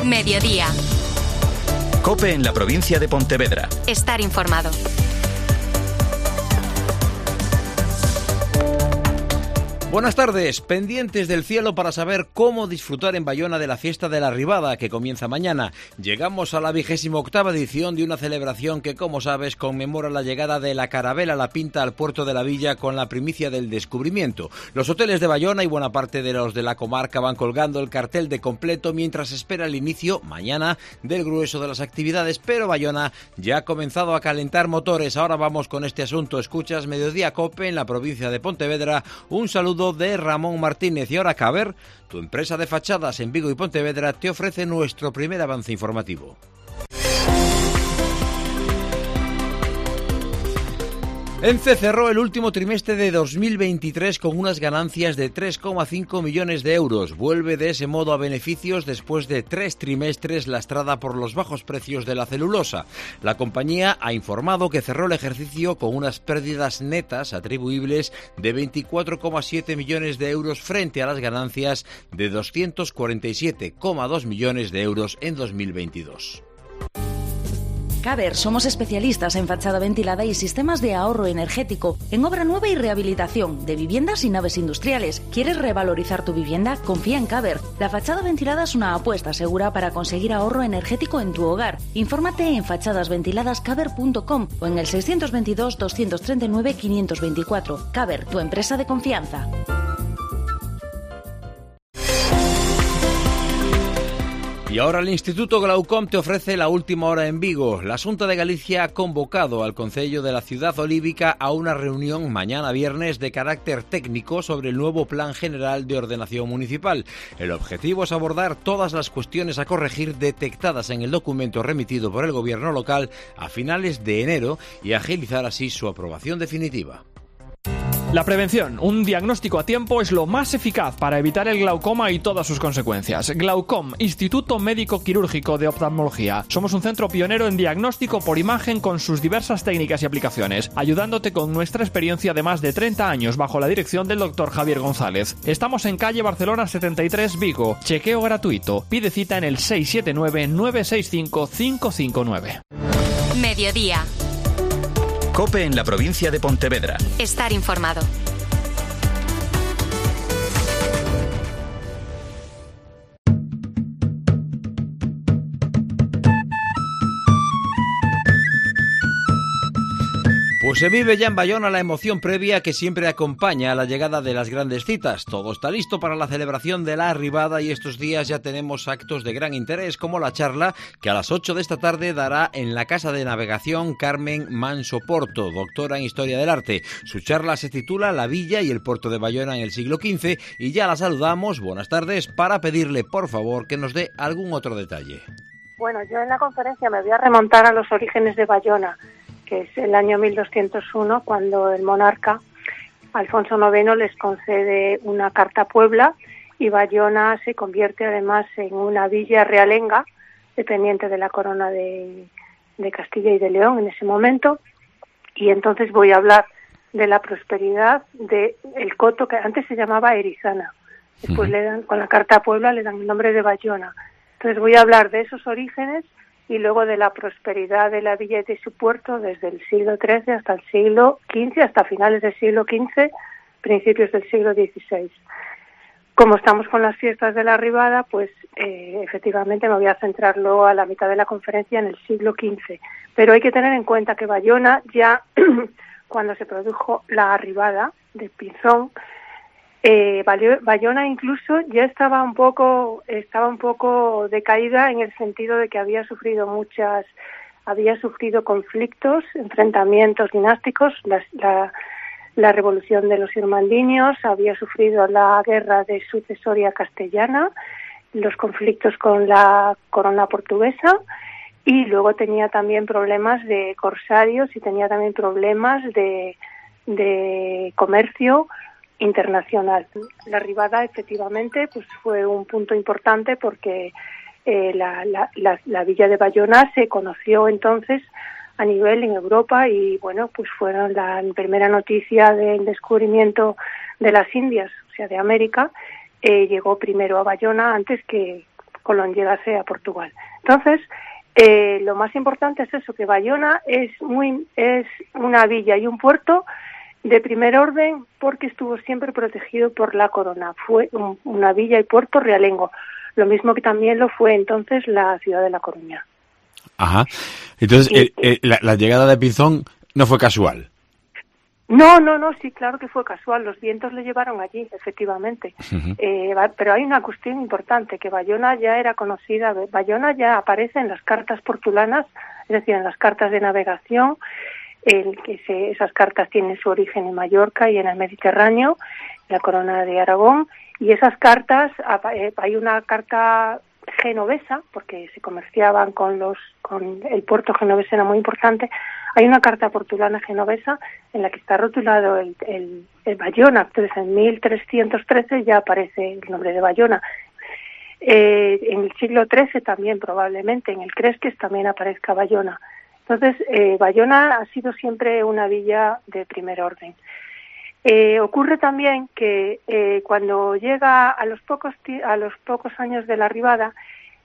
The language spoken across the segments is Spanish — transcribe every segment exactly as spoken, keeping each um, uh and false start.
Mediodía. COPE en la provincia de Pontevedra. Estar informado. Buenas tardes, pendientes del cielo para saber cómo disfrutar en Bayona de la fiesta de la Arribada, que comienza mañana. Llegamos a la vigésima octava edición de una celebración que, como sabes, conmemora la llegada de la carabela La Pinta al puerto de la villa con la primicia del descubrimiento. Los hoteles de Bayona y buena parte de los de la comarca van colgando el cartel de completo mientras espera el inicio, mañana, del grueso de las actividades, pero Bayona ya ha comenzado a calentar motores. Ahora vamos con este asunto. Escuchas Mediodía COPE en la provincia de Pontevedra. Un saludo de Ramón Martínez. Y ahora Caber, tu empresa de fachadas en Vigo y Pontevedra, te ofrece nuestro primer avance informativo. ENCE cerró el último trimestre de dos mil veintitrés con unas ganancias de tres coma cinco millones de euros. Vuelve de ese modo a beneficios después de tres trimestres lastrada por los bajos precios de la celulosa. La compañía ha informado que cerró el ejercicio con unas pérdidas netas atribuibles de veinticuatro coma siete millones de euros frente a las ganancias de doscientos cuarenta y siete coma dos millones de euros en dos mil veintidós. Caber, somos especialistas en fachada ventilada y sistemas de ahorro energético, en obra nueva y rehabilitación de viviendas y naves industriales. ¿Quieres revalorizar tu vivienda? Confía en Caber. La fachada ventilada es una apuesta segura para conseguir ahorro energético en tu hogar. Infórmate en fachadas ventiladas caber punto com o en el seiscientos veintidós, doscientos treinta y nueve, quinientos veinticuatro. Caber, tu empresa de confianza. Y ahora el Instituto Glaucom te ofrece la última hora en Vigo. La Xunta de Galicia ha convocado al Concello de la Ciudad Olívica a una reunión mañana viernes de carácter técnico sobre el nuevo Plan General de Ordenación Municipal. El objetivo es abordar todas las cuestiones a corregir detectadas en el documento remitido por el Gobierno local a finales de enero y agilizar así su aprobación definitiva. La prevención, un diagnóstico a tiempo, es lo más eficaz para evitar el glaucoma y todas sus consecuencias. Glaucom, Instituto Médico Quirúrgico de Oftalmología. Somos un centro pionero en diagnóstico por imagen con sus diversas técnicas y aplicaciones, ayudándote con nuestra experiencia de más de treinta años bajo la dirección del doctor Javier González. Estamos en calle Barcelona setenta y tres, Vigo. Chequeo gratuito. Pide cita en el seis siete nueve, nueve seis cinco, cinco cinco nueve. Mediodía. COPE en la provincia de Pontevedra. Estar informado. Pues se vive ya en Bayona la emoción previa que siempre acompaña a la llegada de las grandes citas. Todo está listo para la celebración de la Arribada y estos días ya tenemos actos de gran interés como la charla que a las ocho de esta tarde dará en la Casa de Navegación Carmen Manso Porto, doctora en Historia del Arte. Su charla se titula La Villa y el Puerto de Bayona en el siglo quince y ya la saludamos, buenas tardes, para pedirle por favor que nos dé algún otro detalle. Bueno, yo en la conferencia me voy a remontar a los orígenes de Bayona, que es el año mil doscientos uno, cuando el monarca Alfonso noveno les concede una carta a Puebla y Bayona se convierte además en una villa realenga, dependiente de la corona de, de Castilla y de León en ese momento. Y entonces voy a hablar de la prosperidad del coto, que antes se llamaba Erizana. Después uh-huh. le dan, con la carta a Puebla le dan el nombre de Bayona. Entonces voy a hablar de esos orígenes y luego de la prosperidad de la villa y de su puerto desde el siglo trece hasta el siglo quince, hasta finales del siglo quince, principios del siglo dieciséis. Como estamos con las fiestas de la Arribada, pues eh, efectivamente me voy a centrar luego a la mitad de la conferencia en el siglo quince. Pero hay que tener en cuenta que Bayona ya, cuando se produjo la Arribada de Pinzón, Eh, Bayona incluso ya estaba un poco estaba un poco decaída en el sentido de que había sufrido muchas había sufrido conflictos, enfrentamientos dinásticos, la, la, la revolución de los irmandiños, había sufrido la guerra de sucesoria castellana, los conflictos con la corona portuguesa y luego tenía también problemas de corsarios y tenía también problemas de, de comercio internacional. La Arribada efectivamente pues fue un punto importante porque eh, la, la, la, la villa de Bayona se conoció entonces a nivel en Europa y bueno pues fueron la primera noticia del descubrimiento de las Indias, o sea de América, eh, llegó primero a Bayona antes que, Colón llegase a Portugal. Entonces, eh, lo más importante es eso, que Bayona es muy es una villa y un puerto de primer orden porque estuvo siempre protegido por la corona. Fue un, una villa y puerto realengo, lo mismo que también lo fue entonces la ciudad de La Coruña. Ajá. Entonces, Y, eh, eh, la, la llegada de Pinzón no fue casual. No, no, no, sí, claro que fue casual. Los vientos le llevaron allí, efectivamente. Uh-huh. Eh, pero hay una cuestión importante, que Bayona ya era conocida. Bayona ya aparece en las cartas portulanas, es decir, en las cartas de navegación. El, que se, esas cartas tienen su origen en Mallorca y en el Mediterráneo, la corona de Aragón. Y esas cartas, hay una carta genovesa, porque se comerciaban con los, con el puerto genovés era muy importante. Hay una carta portulana genovesa en la que está rotulado el, el, el Bayona. Entonces, en mil trescientos trece ya aparece el nombre de Bayona. Eh, en el siglo trece también, probablemente, en el Cresques también aparezca Bayona. Entonces, eh, Bayona ha sido siempre una villa de primer orden. Eh, ocurre también que eh, cuando llega a los pocos a los pocos años de la arribada,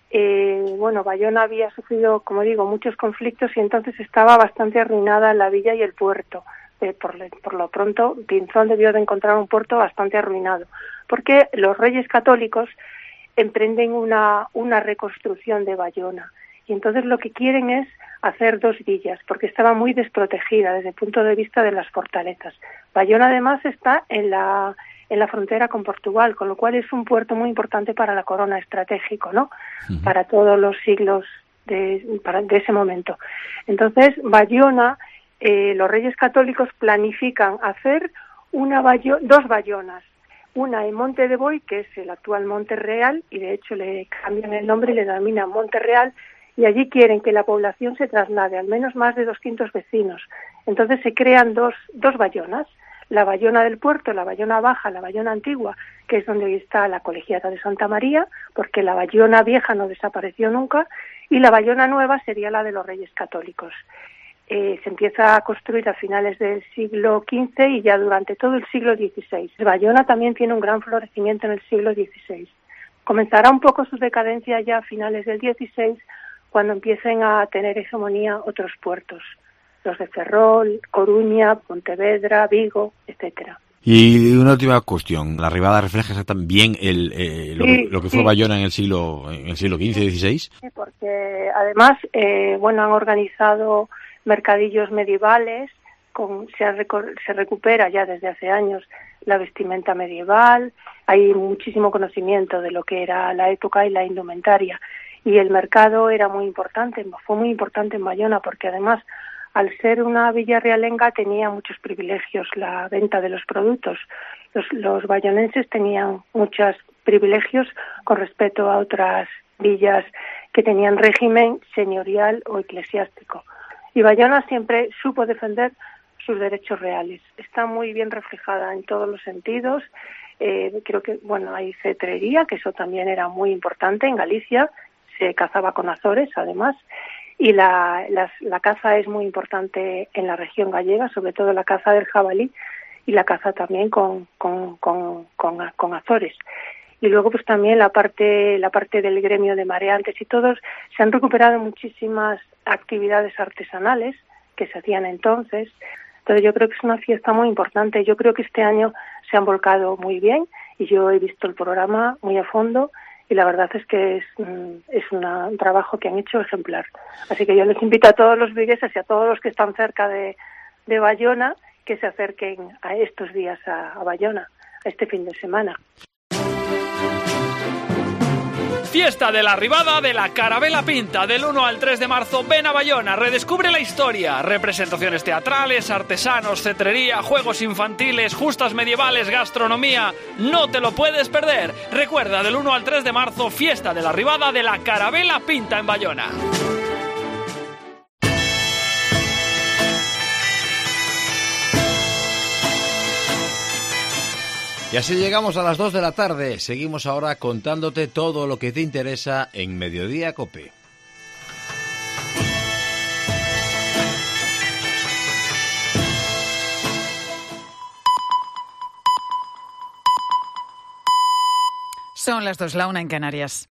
eh, bueno, Bayona había sufrido, como digo, muchos conflictos y entonces estaba bastante arruinada la villa y el puerto. Eh, por, por lo pronto, Pinzón debió de encontrar un puerto bastante arruinado, porque los reyes católicos emprenden una, una reconstrucción de Bayona. Y entonces lo que quieren es hacer dos villas, porque estaba muy desprotegida desde el punto de vista de las fortalezas. Bayona además está en la en la frontera con Portugal, con lo cual es un puerto muy importante para la corona, estratégico, ¿no? Uh-huh. Para todos los siglos de, para, de ese momento. Entonces, Bayona, eh, los reyes católicos planifican hacer una Bayo, dos Bayonas, una en Monte de Boi, que es el actual Monte Real, y de hecho le cambian el nombre y le denominan Monte Real, y allí quieren que la población se traslade, al menos más de doscientos vecinos. Entonces se crean dos, dos Bayonas, la Bayona del puerto, la Bayona baja, la Bayona antigua, que es donde hoy está la Colegiata de Santa María, porque la Bayona vieja no desapareció nunca, y la Bayona nueva sería la de los Reyes Católicos. Eh, se empieza a construir a finales del siglo quince y ya durante todo el siglo dieciséis. Bayona también tiene un gran florecimiento en el siglo dieciséis. Comenzará un poco su decadencia ya a finales del dieciséis, cuando empiecen a tener hegemonía otros puertos, los de Ferrol, Coruña, Pontevedra, Vigo, etcétera. Y una última cuestión, ¿la arribada refleja también el, eh, lo, sí, que, lo que fue sí. Bayona en el siglo en el siglo quince dieciséis? Sí, porque además, eh, bueno, han organizado mercadillos medievales, con, se, recor- se recupera ya desde hace años la vestimenta medieval, hay muchísimo conocimiento de lo que era la época y la indumentaria. Y el mercado era muy importante, fue muy importante en Bayona, porque además, al ser una villa realenga, tenía muchos privilegios la venta de los productos. Los, los bayonenses tenían muchos privilegios con respecto a otras villas que tenían régimen señorial o eclesiástico. Y Bayona siempre supo defender sus derechos reales. Está muy bien reflejada en todos los sentidos. Eh, creo que, bueno, hay cetrería, que eso también era muy importante en Galicia. Se cazaba con azores, además, y la, la, la caza es muy importante en la región gallega, sobre todo la caza del jabalí y la caza también con, con, con, con, con azores. Y luego, pues también la parte, la parte del gremio de mareantes y todos, se han recuperado muchísimas actividades artesanales que se hacían entonces. Entonces yo creo que es una fiesta muy importante. Yo creo que este año se han volcado muy bien y yo he visto el programa muy a fondo. Y la verdad es que es, es una, un trabajo que han hecho ejemplar. Así que yo les invito a todos los vigueses y a todos los que están cerca de, de Bayona que se acerquen a estos días a, a Bayona, a este fin de semana. Fiesta de la Arribada de la Carabela Pinta, del uno al tres de marzo. Ven a Bayona, redescubre la historia. Representaciones teatrales, artesanos, cetrería, juegos infantiles, justas medievales, gastronomía. No te lo puedes perder. Recuerda, del uno al tres de marzo, Fiesta de la Arribada de la Carabela Pinta en Bayona. Y así llegamos a las dos de la tarde. Seguimos ahora contándote todo lo que te interesa en Mediodía Cope. Son las dos, la una en Canarias.